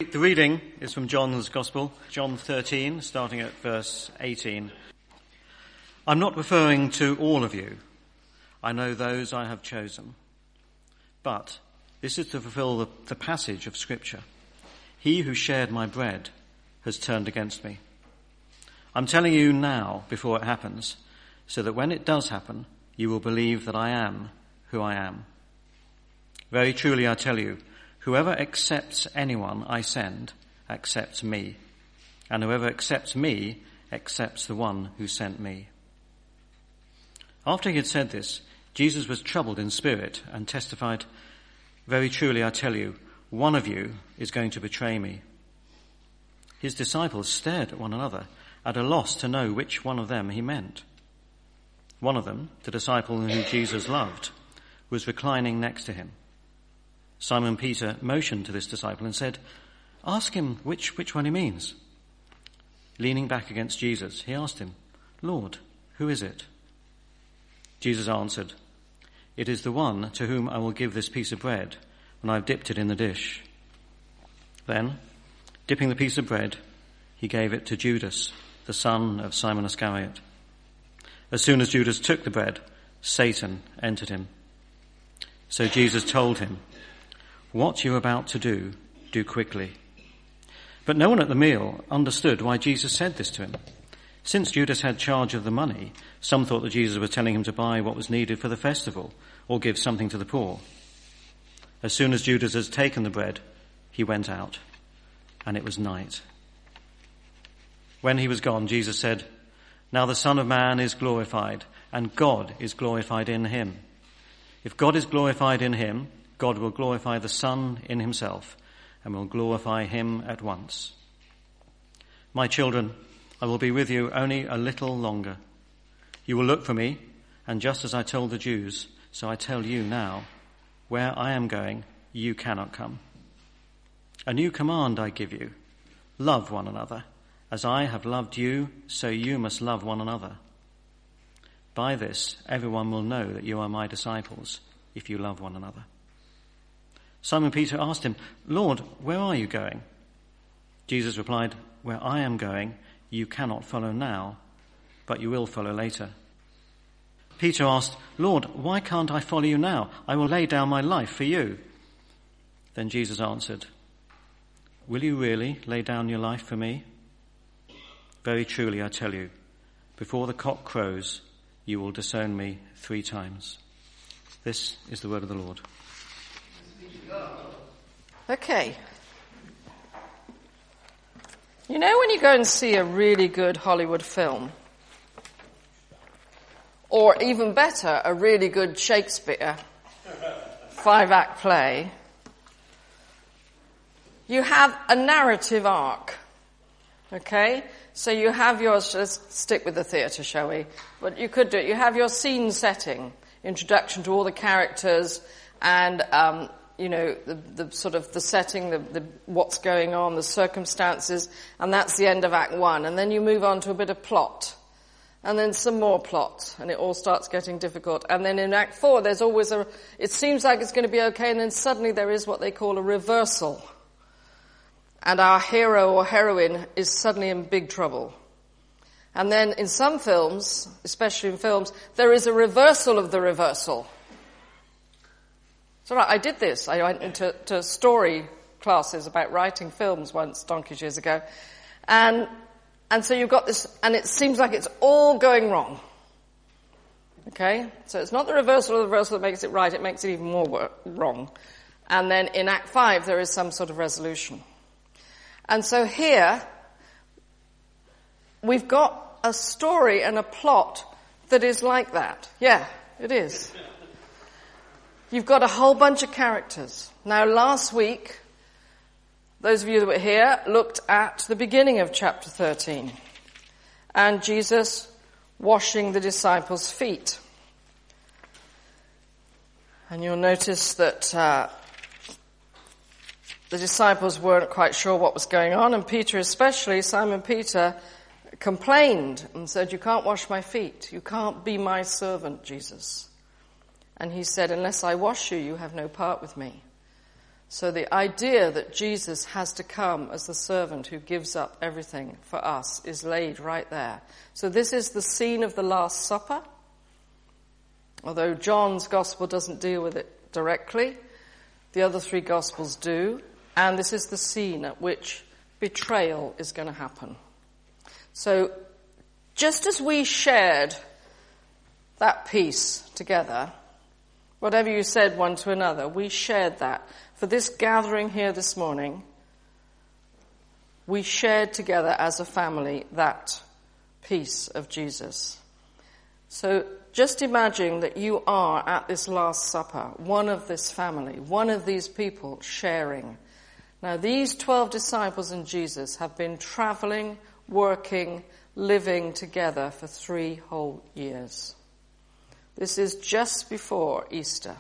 The reading is from John's Gospel, John 13, starting at verse 18. I'm not referring to all of you. I know those I have chosen. But this is to fulfill the passage of Scripture. He who shared my bread has turned against me. I'm telling you now before it happens, so that when it does happen, you will believe that I am who I am. Very truly I tell you, whoever accepts anyone I send accepts me, and whoever accepts me accepts the one who sent me. After he had said this, Jesus was troubled in spirit and testified, very truly I tell you, one of you is going to betray me. His disciples stared at one another, at a loss to know which one of them he meant. One of them, the disciple whom Jesus loved, was reclining next to him. Simon Peter motioned to this disciple and said, ask him which one he means. Leaning back against Jesus, he asked him, Lord, who is it? Jesus answered, it is the one to whom I will give this piece of bread when I've dipped it in the dish. Then, dipping the piece of bread, he gave it to Judas, the son of Simon Iscariot. As soon as Judas took the bread, Satan entered him. So Jesus told him, what you're about to do quickly. But no one at the meal understood why Jesus said this to him. Since Judas had charge of the money, some thought that Jesus was telling him to buy what was needed for the festival or give something to the poor. As soon as Judas had taken the bread, he went out, and it was night. When he was gone, Jesus said, now the Son of Man is glorified, and God is glorified in him. If God is glorified in him, God will glorify the Son in himself and will glorify him at once. My children, I will be with you only a little longer. You will look for me, and just as I told the Jews, so I tell you now, where I am going, you cannot come. A new command I give you, love one another. As I have loved you, so you must love one another. By this, everyone will know that you are my disciples, if you love one another. Simon Peter asked him, Lord, where are you going? Jesus replied, where I am going, you cannot follow now, but you will follow later. Peter asked, Lord, why can't I follow you now? I will lay down my life for you. Then Jesus answered, will you really lay down your life for me? Very truly I tell you, before the cock crows, you will disown me 3 times. This is the word of the Lord. Okay. You know when you go and see a really good Hollywood film, or even better, a really good Shakespeare 5-act play, you have a narrative arc. Okay? So you have yours, let's stick with the theatre, shall we? But you could do it. You have your scene setting, introduction to all the characters, and the sort of the setting, the what's going on, the circumstances, and that's the end of Act 1. And then you move on to a bit of plot, and then some more plot, and it all starts getting difficult. And then in Act 4, there's always it seems like it's going to be okay, and then suddenly there is what they call a reversal. And our hero or heroine is suddenly in big trouble. And then in some films, especially in films, there is a reversal of the reversal. So I did this. I went into story classes about writing films once, donkey's years ago. And so you've got this, and it seems like it's all going wrong. Okay? So it's not the reversal of the reversal that makes it right, it makes it even more wrong. And then in Act 5, there is some sort of resolution. And so here, we've got a story and a plot that is like that. Yeah, it is. You've got a whole bunch of characters. Now, last week, those of you that were here looked at the beginning of chapter 13 and Jesus washing the disciples' feet. And you'll notice that the disciples weren't quite sure what was going on, and Peter especially, Simon Peter, complained and said, you can't wash my feet. You can't be my servant, Jesus. And he said, unless I wash you, you have no part with me. So the idea that Jesus has to come as the servant who gives up everything for us is laid right there. So this is the scene of the Last Supper. Although John's gospel doesn't deal with it directly, the other three gospels do. And this is the scene at which betrayal is going to happen. So just as we shared that peace together, whatever you said one to another, we shared that. For this gathering here this morning, we shared together as a family that peace of Jesus. So just imagine that you are at this Last Supper, one of this family, one of these people sharing. Now these 12 disciples and Jesus have been traveling, working, living together for 3 whole years. This is just before Easter.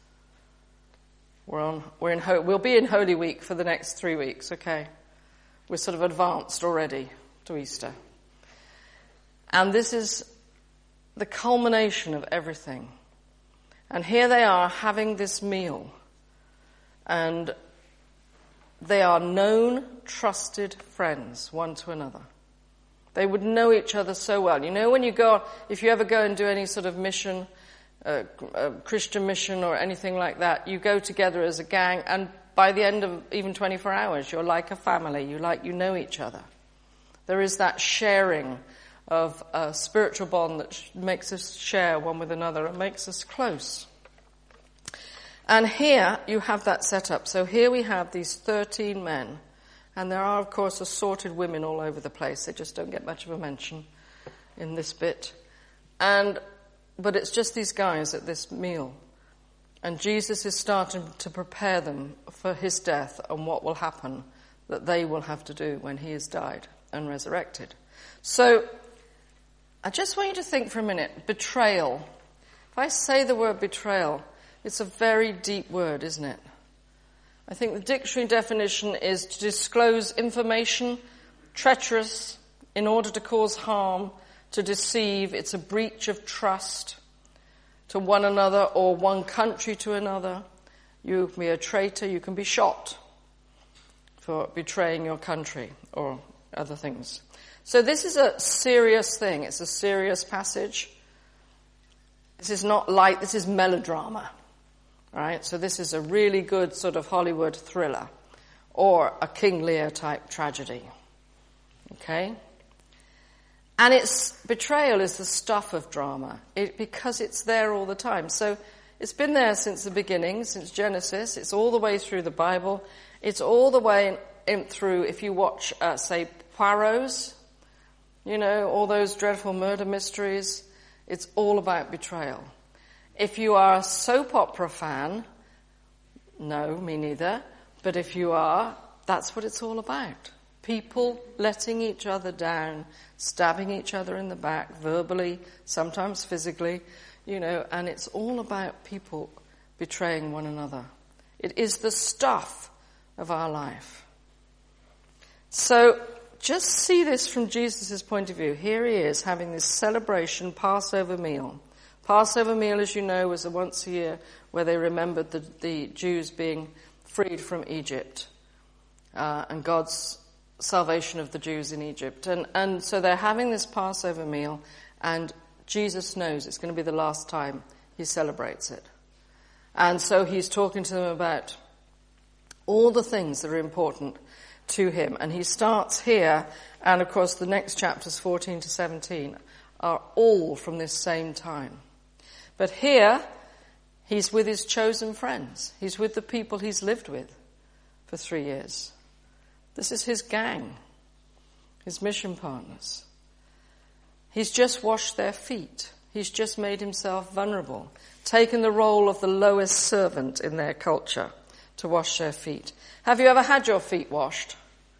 We'll be in Holy Week for the next 3 weeks, okay? We're sort of advanced already to Easter. And this is the culmination of everything. And here they are having this meal. And they are known, trusted friends, one to another. They would know each other so well. You know, when you go, if you ever go and do any sort of mission, Christian mission or anything like that, you go together as a gang, and by the end of even 24 hours, you're like a family. You know each other. There is that sharing of a spiritual bond that makes us share one with another and makes us close. And here you have that set up. So here we have these 13 men, and there are, of course, assorted women all over the place. They just don't get much of a mention in this bit. But it's just these guys at this meal. And Jesus is starting to prepare them for his death and what will happen that they will have to do when he has died and resurrected. So I just want you to think for a minute. Betrayal. If I say the word betrayal, it's a very deep word, isn't it? I think the dictionary definition is to disclose information, treacherous, in order to cause harm, to deceive. It's a breach of trust to one another or one country to another. You can be a traitor, you can be shot for betraying your country or other things. So this is a serious thing. It's a serious passage. This is not light, this is melodrama. Right? So this is a really good sort of Hollywood thriller or a King Lear type tragedy. Okay? And betrayal is the stuff of drama because it's there all the time. So it's been there since the beginning, since Genesis. It's all the way through the Bible. It's all the way through, if you watch, say, Poirot's, you know, all those dreadful murder mysteries. It's all about betrayal. If you are a soap opera fan, no, me neither. But if you are, that's what it's all about. People letting each other down, stabbing each other in the back, verbally, sometimes physically, you know, and it's all about people betraying one another. It is the stuff of our life. So just see this from Jesus' point of view. Here he is having this celebration Passover meal. Passover meal, as you know, was a once a year where they remembered the Jews being freed from Egypt and God's salvation of the Jews in Egypt. And so they're having this Passover meal, and Jesus knows it's going to be the last time he celebrates it. And so he's talking to them about all the things that are important to him. And he starts here, and of course the next chapters, 14 to 17, are all from this same time. But here, he's with his chosen friends. He's with the people he's lived with for 3 years. This is his gang, his mission partners. He's just washed their feet. He's just made himself vulnerable, taken the role of the lowest servant in their culture to wash their feet. Have you ever had your feet washed?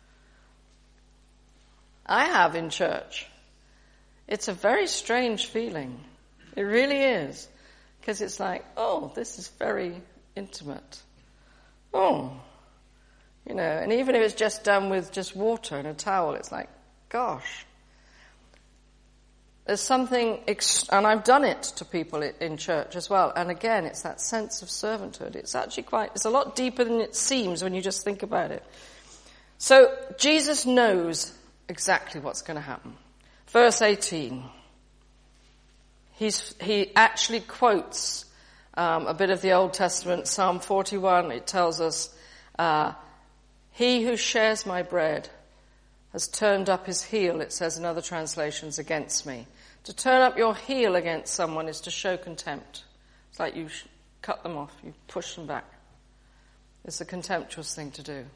I have in church. It's a very strange feeling. It really is. Because it's like, oh, this is very intimate. Oh, you know, and even if it's just done with just water and a towel, it's like, gosh. There's something, and I've done it to people in church as well. And again, it's that sense of servanthood. It's actually it's a lot deeper than it seems when you just think about it. So Jesus knows exactly what's going to happen. Verse 18. He actually quotes a bit of the Old Testament, Psalm 41. It tells us, he who shares my bread has turned up his heel, it says in other translations, against me. To turn up your heel against someone is to show contempt. It's like you cut them off, you push them back. It's a contemptuous thing to do.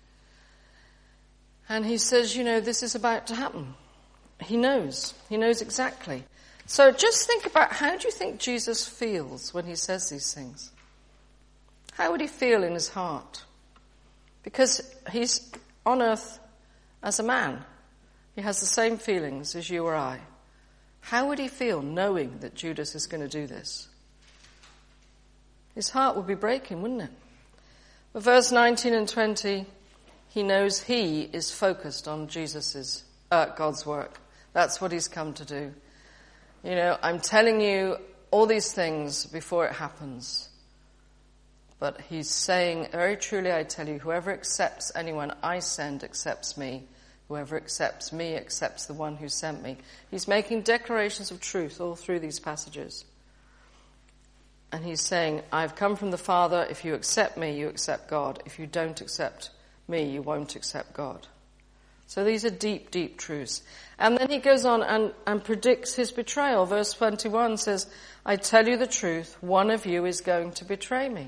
And he says, this is about to happen. He knows exactly. So just think about, how do you think Jesus feels when he says these things? How would he feel in his heart? Because he's on earth as a man. He has the same feelings as you or I. How would he feel knowing that Judas is going to do this? His heart would be breaking, wouldn't it? But verse 19 and 20, he knows he is focused on God's work. That's what he's come to do. I'm telling you all these things before it happens. But he's saying, very truly I tell you, whoever accepts anyone I send accepts me. Whoever accepts me accepts the one who sent me. He's making declarations of truth all through these passages. And he's saying, I've come from the Father. If you accept me, you accept God. If you don't accept me, you won't accept God. So these are deep, deep truths. And then he goes on and predicts his betrayal. Verse 21 says, I tell you the truth, one of you is going to betray me.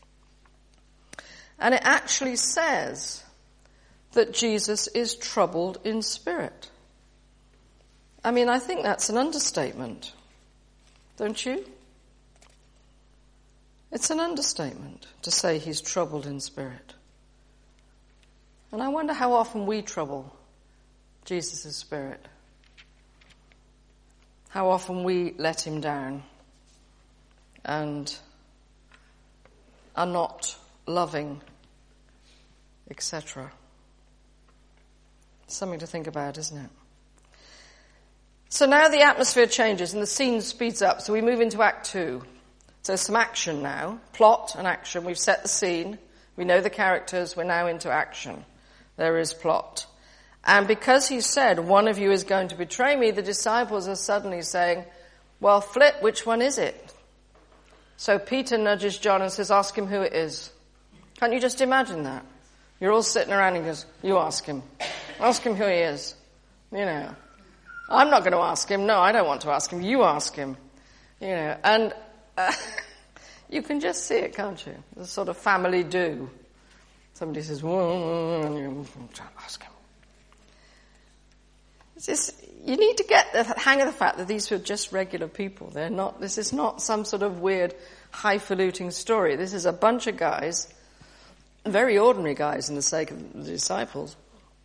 And it actually says that Jesus is troubled in spirit. I think that's an understatement. Don't you? It's an understatement to say he's troubled in spirit. And I wonder how often we trouble Jesus' spirit. How often we let him down and are not loving, etc. Something to think about, isn't it? So now the atmosphere changes and the scene speeds up. So we move into Act 2. So some action now. Plot and action. We've set the scene. We know the characters. We're now into action. There is plot. And because he said, one of you is going to betray me, the disciples are suddenly saying, well, flip, which one is it? So Peter nudges John and says, ask him who it is. Can't you just imagine that? You're all sitting around and he goes, you ask him. Ask him who he is. I'm not going to ask him. No, I don't want to ask him. You ask him. And you can just see it, can't you? The sort of family do. Somebody says, whoa, and you ask him. You need to get the hang of the fact that these were just regular people. This is not some sort of weird, highfalutin story. This is a bunch of guys, very ordinary guys in the sake of the disciples.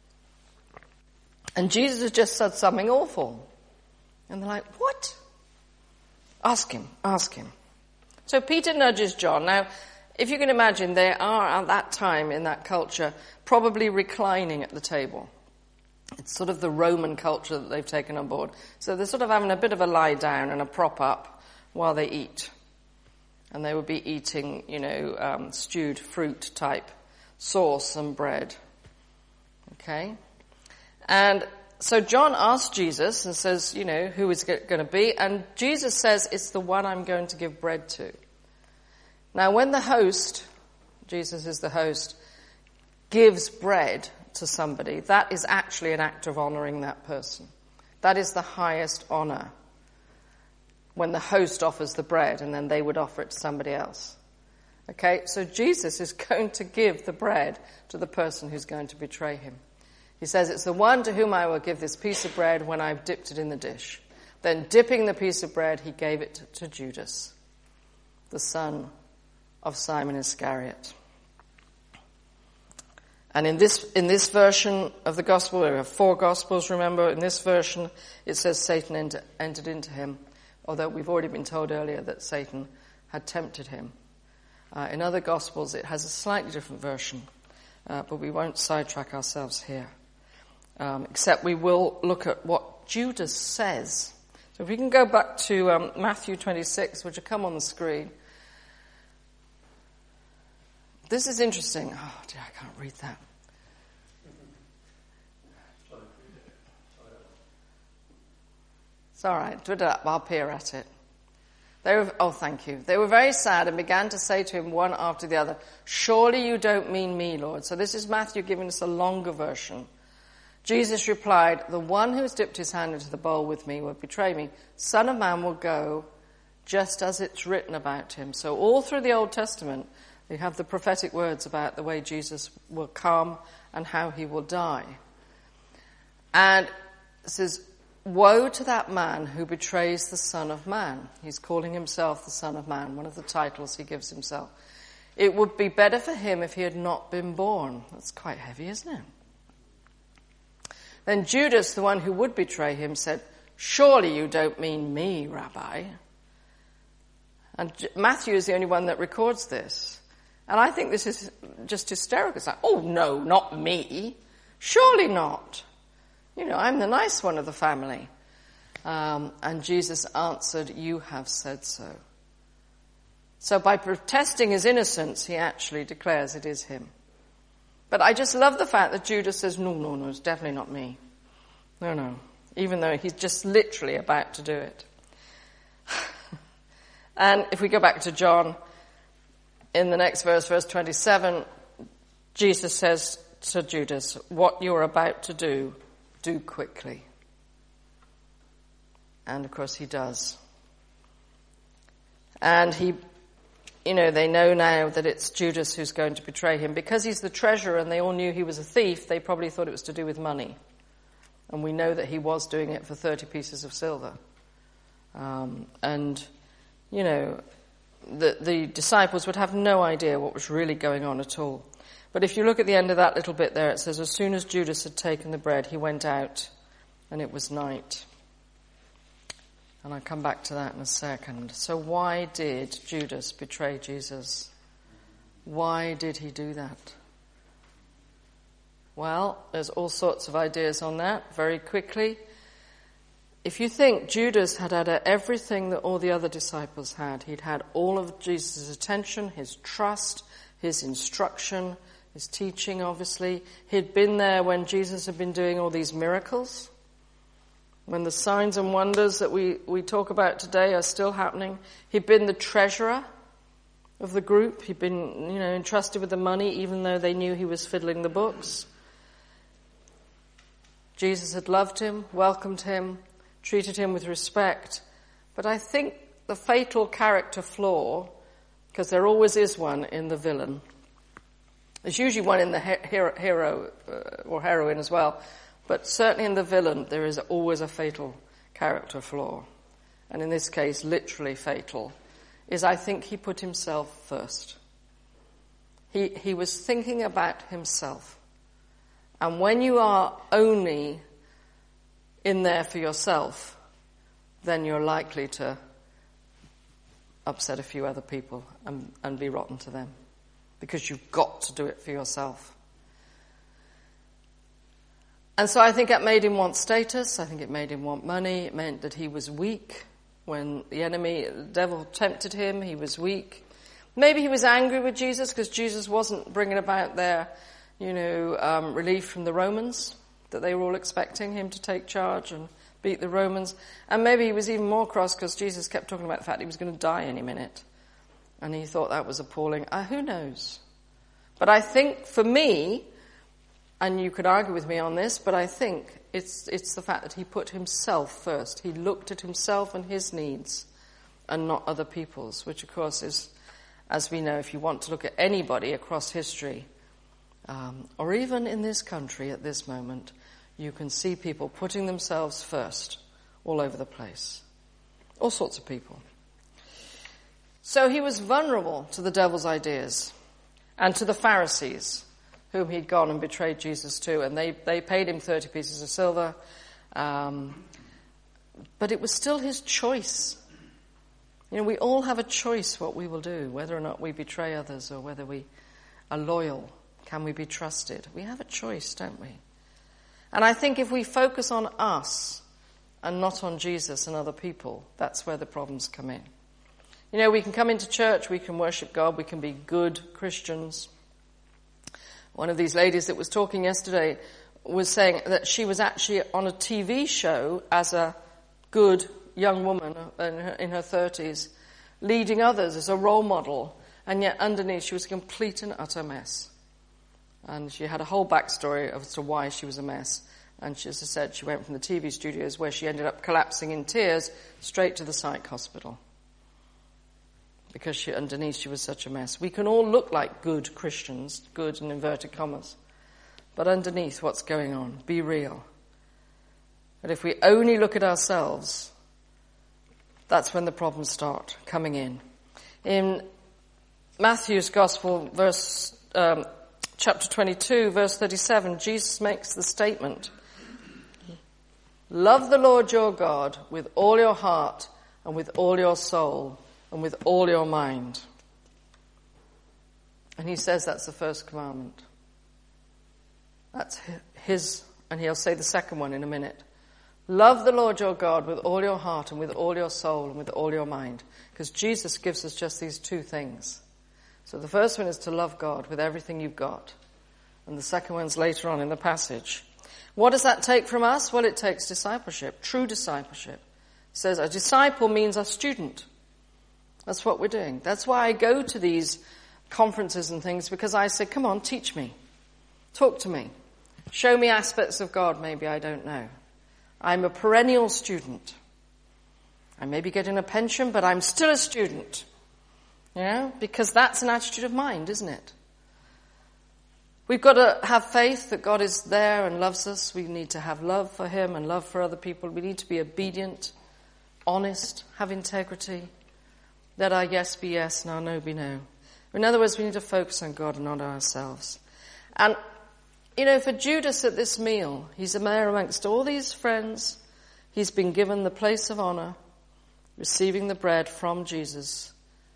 And Jesus has just said something awful. And they're like, what? Ask him. So Peter nudges John. Now, if you can imagine, they are at that time in that culture probably reclining at the table. It's sort of the Roman culture that they've taken on board. So they're sort of having a bit of a lie down and a prop up while they eat. And they would be eating, stewed fruit type sauce and bread. Okay? And so John asks Jesus and says, who is it going to be? And Jesus says, it's the one I'm going to give bread to. Now, when the host, Jesus is the host, gives bread to somebody, that is actually an act of honoring that person. That is the highest honor. When the host offers the bread and then they would offer it to somebody else. Okay, so Jesus is going to give the bread to the person who's going to betray him. He says, it's the one to whom I will give this piece of bread when I've dipped it in the dish. Then dipping the piece of bread, he gave it to Judas, the son of Simon Iscariot. And in this version of the gospel, there are 4 gospels, remember. In this version, it says Satan entered into him, although we've already been told earlier that Satan had tempted him. In other gospels, it has a slightly different version, but we won't sidetrack ourselves here. Except we will look at what Judas says. So if we can go back to Matthew 26, which will come on the screen. This is interesting. Oh dear, I can't read that. It's all right. Do it up. I'll peer at it. Thank you. They were very sad and began to say to him one after the other, "Surely you don't mean me, Lord." So this is Matthew giving us a longer version. Jesus replied, "The one who has dipped his hand into the bowl with me will betray me. Son of Man will go just as it's written about him." So all through the Old Testament, we have the prophetic words about the way Jesus will come and how he will die. And it says, "Woe to that man who betrays the Son of Man." He's calling himself the Son of Man, one of the titles he gives himself. "It would be better for him if he had not been born." That's quite heavy, isn't it? Then Judas, the one who would betray him, said, "Surely you don't mean me, Rabbi." And Matthew is the only one that records this. And I think this is just hysterical. It's like, oh no, not me. Surely not. You know, I'm the nice one of the family. And Jesus answered, "You have said so." So by protesting his innocence, he actually declares it is him. But I just love the fact that Judas says, no, it's definitely not me. No. Even though he's just literally about to do it. And if we go back to John, in the next verse 27, Jesus says to Judas, "What you're about to do quickly." And of course he does. And they know now that it's Judas who's going to betray him. Because he's the treasurer and they all knew he was a thief, they probably thought it was to do with money. And we know that he was doing it for 30 pieces of silver. The disciples would have no idea what was really going on at all. But if you look at the end of that little bit there, it says, "As soon as Judas had taken the bread, he went out, and it was night." And I'll come back to that in a second. So why did Judas betray Jesus? Why did he do that? Well, there's all sorts of ideas on that very quickly. If you think Judas had everything that all the other disciples had, he'd had all of Jesus' attention, his trust, his instruction, his teaching, obviously. He'd been there when Jesus had been doing all these miracles. When the signs and wonders that we talk about today are still happening. He'd been the treasurer of the group. He'd been, entrusted with the money, even though they knew he was fiddling the books. Jesus had loved him, welcomed him, treated him with respect. But I think the fatal character flaw, because there always is one in the villain, there's usually one in the hero or heroine as well, but certainly in the villain there is always a fatal character flaw. And in this case, literally fatal, is I think he put himself first. He was thinking about himself. And when you are only in there for yourself, then you're likely to upset a few other people and be rotten to them. Because you've got to do it for yourself. And so I think it made him want status. I think it made him want money. It meant that he was weak. When the devil tempted him, he was weak. Maybe he was angry with Jesus because Jesus wasn't bringing about their, relief from the Romans, that they were all expecting him to take charge and beat the Romans. And maybe he was even more cross because Jesus kept talking about the fact he was going to die any minute. And he thought that was appalling. Who knows? But I think for me, and you could argue with me on this, but I think it's the fact that he put himself first. He looked at himself and his needs and not other people's, which of course is, as we know, if you want to look at anybody across history, or even in this country at this moment, you can see people putting themselves first all over the place. All sorts of people. So he was vulnerable to the devil's ideas and to the Pharisees, whom he'd gone and betrayed Jesus to, and they paid him 30 pieces of silver. But it was still his choice. We all have a choice what we will do, whether or not we betray others or whether we are loyal. Can we be trusted? We have a choice, don't we? And I think if we focus on us and not on Jesus and other people, that's where the problems come in. You know, we can come into church, we can worship God, we can be good Christians. One of these ladies that was talking yesterday was saying that she was actually on a TV show as a good young woman in her 30s, leading others as a role model, and yet underneath she was a complete and utter mess. And she had a whole backstory as to why she was a mess. And she, as I said, she went from the TV studios where she ended up collapsing in tears straight to the psych hospital. Because underneath she was such a mess. We can all look like good Christians, good in inverted commas. But underneath, what's going on? Be real. But if we only look at ourselves, that's when the problems start coming in. In Matthew's Gospel, chapter 22, verse 37, Jesus makes the statement, love the Lord your God with all your heart and with all your soul and with all your mind. And he says that's the first commandment. That's his, and he'll say the second one in a minute. Love the Lord your God with all your heart and with all your soul and with all your mind. Because Jesus gives us just these two things. So the first one is to love God with everything you've got. And the second one's later on in the passage. What does that take from us? Well, it takes discipleship, true discipleship. It says a disciple means a student. That's what we're doing. That's why I go to these conferences and things, because I say, come on, teach me. Talk to me. Show me aspects of God maybe I don't know. I'm a perennial student. I may be getting a pension, but I'm still a student. You know, because that's an attitude of mind, isn't it? We've got to have faith that God is there and loves us. We need to have love for him and love for other people. We need to be obedient, honest, have integrity. Let our yes be yes and our no be no. In other words, we need to focus on God and not on ourselves. And, you know, for Judas at this meal, he's there amongst all these friends. He's been given the place of honor, receiving the bread from Jesus.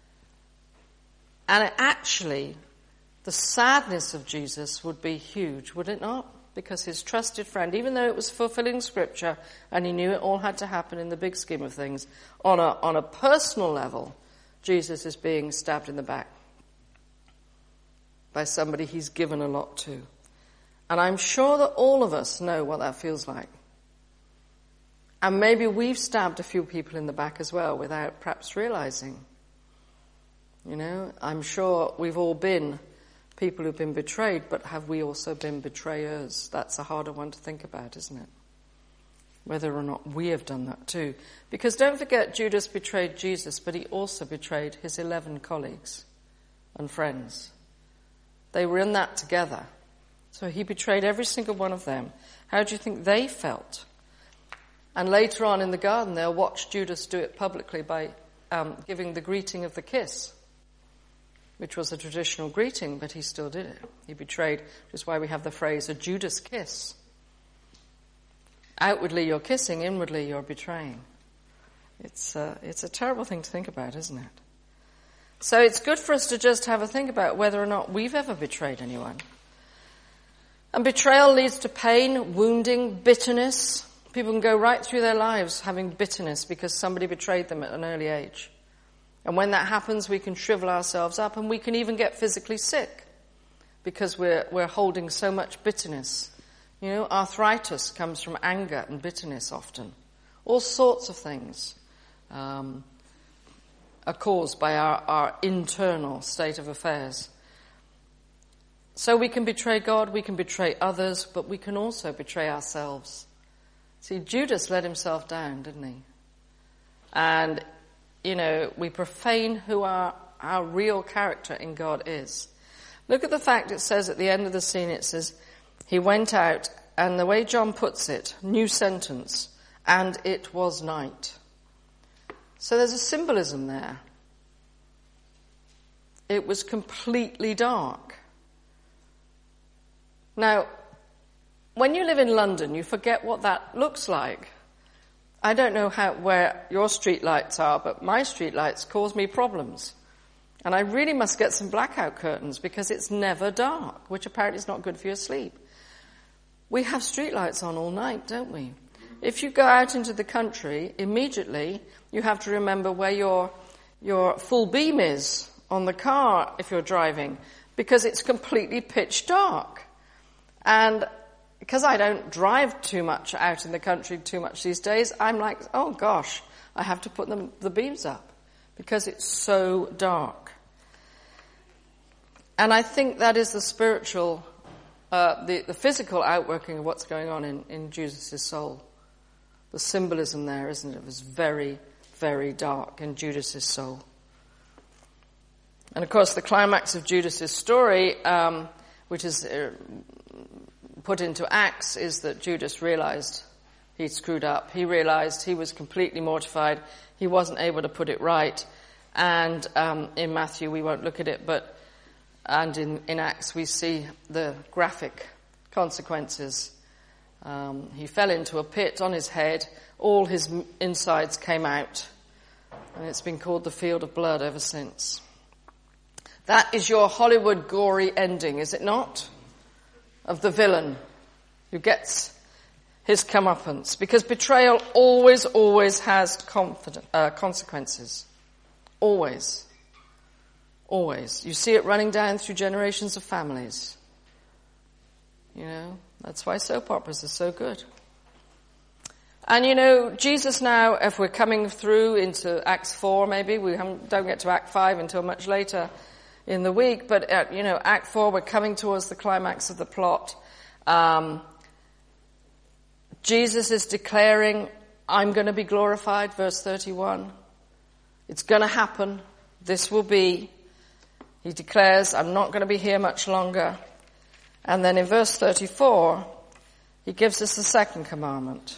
And actually, the sadness of Jesus would be huge, would it not? Because his trusted friend, even though it was fulfilling scripture and he knew it all had to happen in the big scheme of things, on a personal level, Jesus is being stabbed in the back by somebody he's given a lot to. And I'm sure that all of us know what that feels like. And maybe we've stabbed a few people in the back as well without perhaps realizing. You know, I'm sure we've all been people who've been betrayed, but have we also been betrayers? That's a harder one to think about, isn't it? Whether or not we have done that too. Because don't forget, Judas betrayed Jesus, but he also betrayed his 11 colleagues and friends. They were in that together. So he betrayed every single one of them. How do you think they felt? And later on in the garden, they'll watch Judas do it publicly by giving the greeting of the kiss, which was a traditional greeting, but he still did it. He betrayed, which is why we have the phrase, a Judas kiss. Outwardly you're kissing, inwardly you're betraying. It's a terrible thing to think about, isn't it? So it's good for us to just have a think about whether or not we've ever betrayed anyone. And betrayal leads to pain, wounding, bitterness. People can go right through their lives having bitterness because somebody betrayed them at an early age. And when that happens, we can shrivel ourselves up and we can even get physically sick because we're holding so much bitterness. You know, arthritis comes from anger and bitterness often. All sorts of things are caused by our internal state of affairs. So we can betray God, we can betray others, but we can also betray ourselves. See, Judas let himself down, didn't he? And, you know, we profane who our real character in God is. Look at the fact it says at the end of the scene, it says, he went out, and the way John puts it, new sentence, and it was night. So there's a symbolism there. It was completely dark. Now, when you live in London, you forget what that looks like. I don't know where your street lights are, but my street lights cause me problems. And I really must get some blackout curtains because it's never dark, which apparently is not good for your sleep. We have street lights on all night, don't we? if you go out into the country, immediately you have to remember where your full beam is on the car if you're driving, because it's completely pitch dark. And because I don't drive too much out in the country too much these days, I'm like, oh gosh, I have to put the beams up because it's so dark. And I think that is the spiritual, the physical outworking of what's going on in Judas' soul. The symbolism there, isn't it? It was very, very dark in Judas' soul. And of course, the climax of Judas' story, which is put into Acts, is that Judas realized he'd screwed up. He realized he was completely mortified. He wasn't able to put it right. And in Matthew, we won't look at it, and in Acts, we see the graphic consequences. He fell into a pit on his head. All his insides came out. And it's been called the Field of Blood ever since. That is your Hollywood gory ending, is it not? Of the villain who gets his comeuppance. Because betrayal always has consequences. Always. Always. You see it running down through generations of families. You know, that's why soap operas are so good. And you know, Jesus now, if we're coming through into Acts 4 maybe, we don't get to Act 5 until much later in the week, but Act 4, we're coming towards the climax of the plot. Jesus is declaring, I'm going to be glorified, verse 31. It's going to happen. This will be. He declares, I'm not going to be here much longer. And then in verse 34, he gives us the second commandment.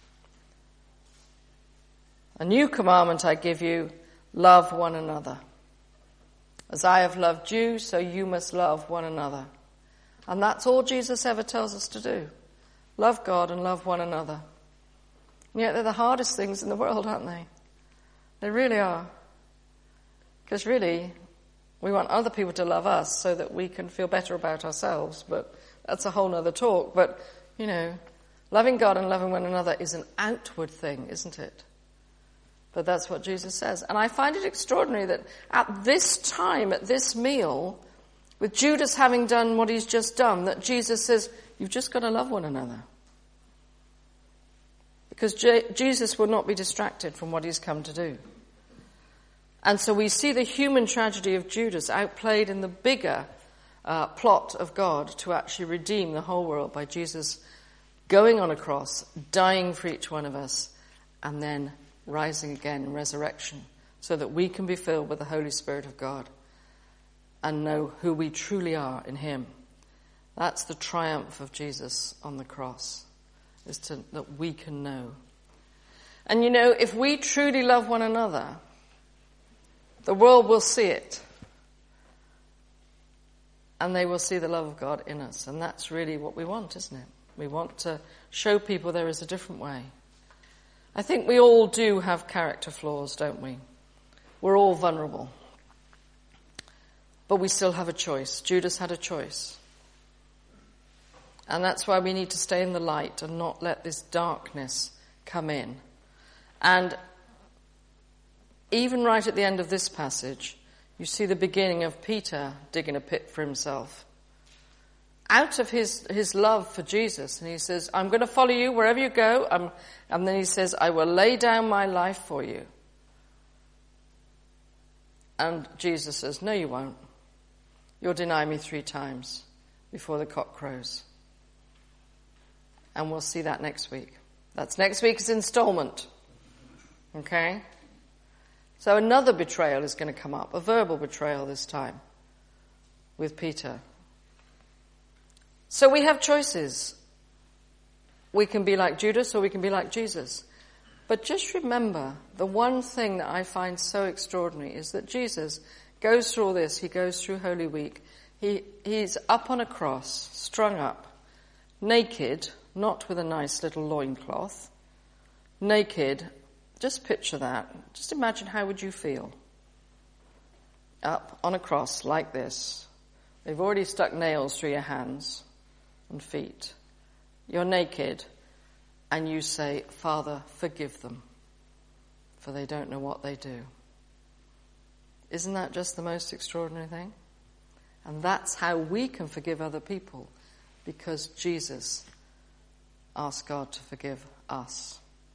A new commandment I give you, love one another. As I have loved you, so you must love one another. And that's all Jesus ever tells us to do. Love God and love one another. And yet they're the hardest things in the world, aren't they? They really are. Because really, we want other people to love us so that we can feel better about ourselves. But that's a whole other talk. But, loving God and loving one another is an outward thing, isn't it? But that's what Jesus says. And I find it extraordinary that at this time, at this meal, with Judas having done what he's just done, that Jesus says, you've just got to love one another. Because Jesus will not be distracted from what he's come to do. And so we see the human tragedy of Judas outplayed in the bigger plot of God to actually redeem the whole world by Jesus going on a cross, dying for each one of us, and then rising again in resurrection so that we can be filled with the Holy Spirit of God and know who we truly are in him. That's the triumph of Jesus on the cross, that we can know. And if we truly love one another, the world will see it. And they will see the love of God in us. And that's really what we want, isn't it? We want to show people there is a different way. I think we all do have character flaws, don't we? We're all vulnerable. But we still have a choice. Judas had a choice. And that's why we need to stay in the light and not let this darkness come in. And even right at the end of this passage, you see the beginning of Peter digging a pit for himself. Out of his love for Jesus. And he says, I'm going to follow you wherever you go. And then he says, I will lay down my life for you. And Jesus says, no, you won't. You'll deny me 3 times before the cock crows. And we'll see that next week. That's next week's installment. Okay? So another betrayal is going to come up, a verbal betrayal this time with Peter. So we have choices. We can be like Judas or we can be like Jesus. But just remember, the one thing that I find so extraordinary is that Jesus goes through all this. He goes through Holy Week. He's up on a cross, strung up, naked, not with a nice little loincloth, naked. Just picture that. Just imagine how would you feel? Up on a cross like this. They've already stuck nails through your hands and feet. You're naked. and you say, Father, forgive them, for they don't know what they do. Isn't that just the most extraordinary thing? And that's how we can forgive other people, because Jesus asked God to forgive us.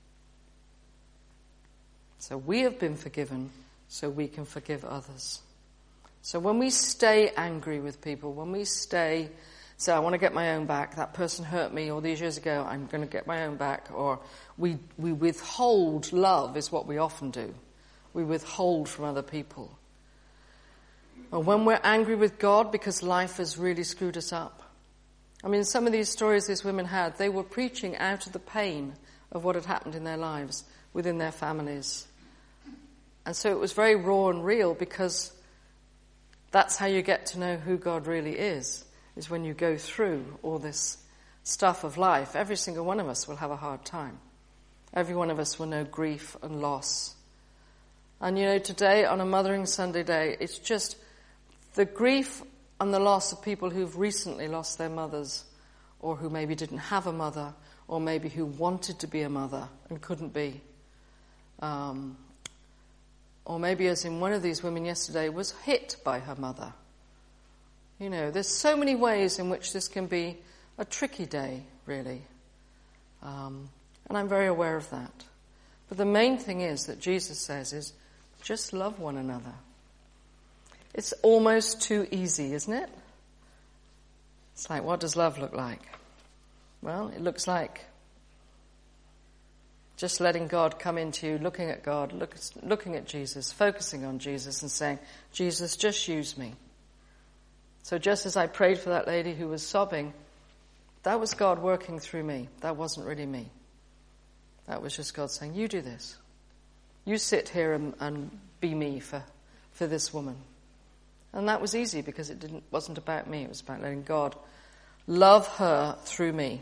So we have been forgiven so we can forgive others. So when we stay angry with people, when we say, I want to get my own back, that person hurt me all these years ago, I'm going to get my own back, or we withhold love is what we often do. We withhold from other people. Or when we're angry with God because life has really screwed us up. I mean, some of these stories these women had, they were preaching out of the pain of what had happened in their lives, within their families. And so it was very raw and real, because that's how you get to know who God really is when you go through all this stuff of life. Every single one of us will have a hard time. Every one of us will know grief and loss. And today on a Mothering Sunday day, it's just the grief and the loss of people who've recently lost their mothers, or who maybe didn't have a mother, or maybe who wanted to be a mother and couldn't be. Or maybe, as in one of these women yesterday, was hit by her mother. There's so many ways in which this can be a tricky day, really. And I'm very aware of that. But the main thing is that Jesus says is, just love one another. It's almost too easy, isn't it? It's like, what does love look like? Well, it looks like just letting God come into you, looking at God, looking at Jesus, focusing on Jesus and saying, Jesus, just use me. So just as I prayed for that lady who was sobbing, that was God working through me. That wasn't really me. That was just God saying, you do this. You sit here and be me for this woman. And that was easy, because it wasn't about me. It was about letting God love her through me.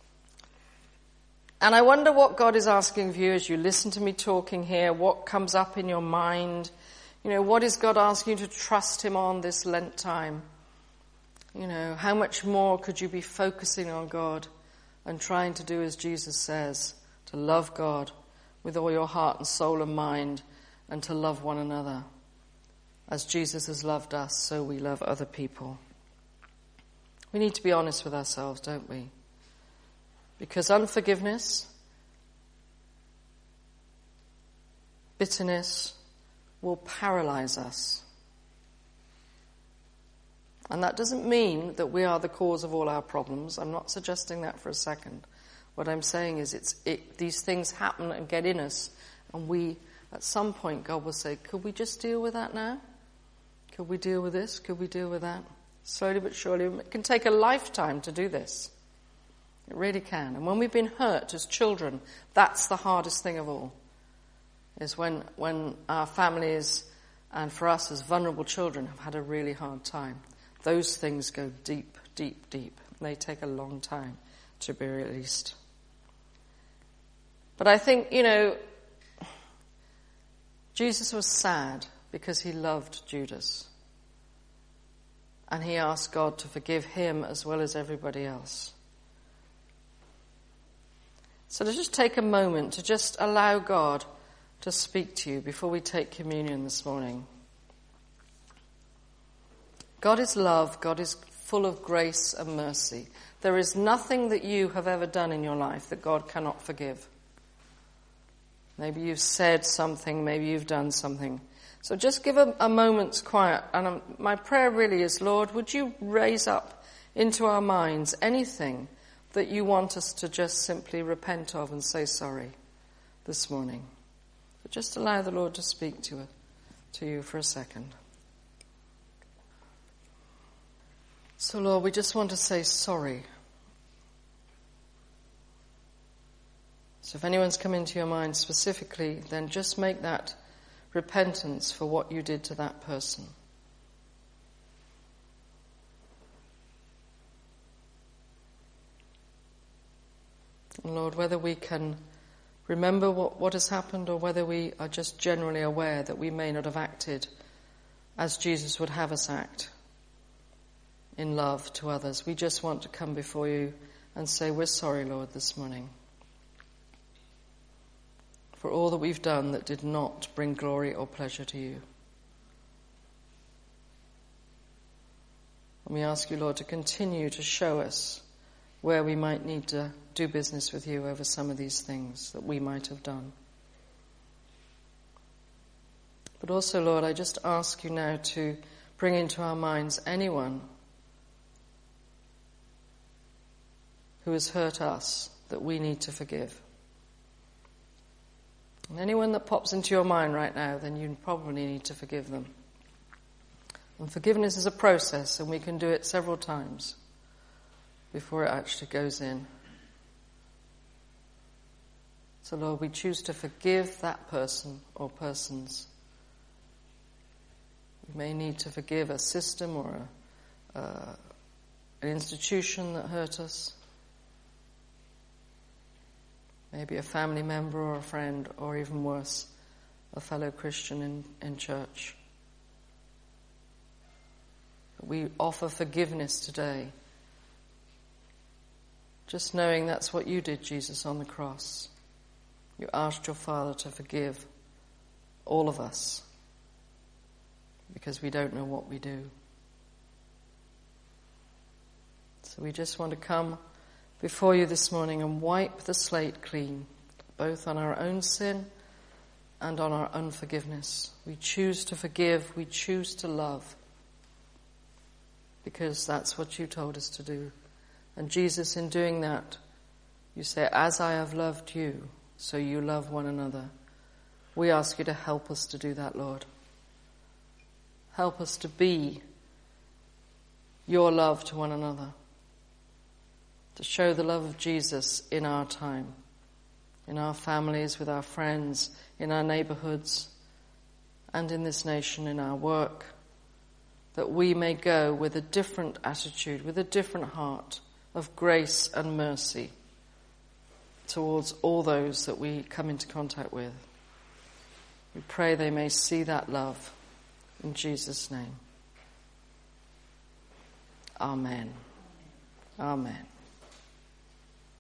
And I wonder what God is asking of you as you listen to me talking here. What comes up in your mind? What is God asking you to trust him on this Lent time? How much more could you be focusing on God and trying to do as Jesus says, to love God with all your heart and soul and mind, and to love one another. As Jesus has loved us, so we love other people. We need to be honest with ourselves, don't we? Because unforgiveness, bitterness will paralyze us. And that doesn't mean that we are the cause of all our problems. I'm not suggesting that for a second. What I'm saying is these things happen and get in us, and we, at some point, God will say, could we just deal with that now? Could we deal with this? Could we deal with that? Slowly but surely. It can take a lifetime to do this. It really can. And when we've been hurt as children, that's the hardest thing of all. Is when our families, and for us as vulnerable children, have had a really hard time. Those things go deep, deep, deep. They take a long time to be released. But I think, Jesus was sad because he loved Judas. And he asked God to forgive him as well as everybody else. So let's just take a moment to just allow God to speak to you before we take communion this morning. God is love. God is full of grace and mercy. There is nothing that you have ever done in your life that God cannot forgive. Maybe you've said something, maybe you've done something. So just give a moment's quiet. And my prayer really is, Lord, would you raise up into our minds anything that you want us to just simply repent of and say sorry this morning. But just allow the Lord to speak to you for a second. So, Lord, we just want to say sorry. So if anyone's come into your mind specifically, then just make that repentance for what you did to that person. And Lord, whether we can remember what has happened or whether we are just generally aware that we may not have acted as Jesus would have us act in love to others, we just want to come before you and say, we're sorry, Lord, this morning. for all that we've done that did not bring glory or pleasure to you. And we ask you, Lord, to continue to show us where we might need to do business with you over some of these things that we might have done. But also, Lord, I just ask you now to bring into our minds anyone who has hurt us that we need to forgive. And anyone that pops into your mind right now, then you probably need to forgive them. And forgiveness is a process, and we can do it several times before it actually goes in. So, Lord, we choose to forgive that person or persons. We may need to forgive a system or an institution that hurt us. Maybe a family member or a friend, or even worse, a fellow Christian in church. We offer forgiveness today, just knowing that's what you did, Jesus, on the cross. You asked your Father to forgive all of us because we don't know what we do. So we just want to come before you this morning and wipe the slate clean, both on our own sin and on our unforgiveness. We choose to forgive, we choose to love, because that's what you told us to do. And Jesus, in doing that, you say, as I have loved you, so you love one another. We ask you to help us to do that, Lord. Help us to be your love to one another, to show the love of Jesus in our time, in our families, with our friends, in our neighborhoods, and in this nation, in our work, that we may go with a different attitude, with a different heart of grace and mercy towards all those that we come into contact with. We pray they may see that love in Jesus' name. Amen. Amen.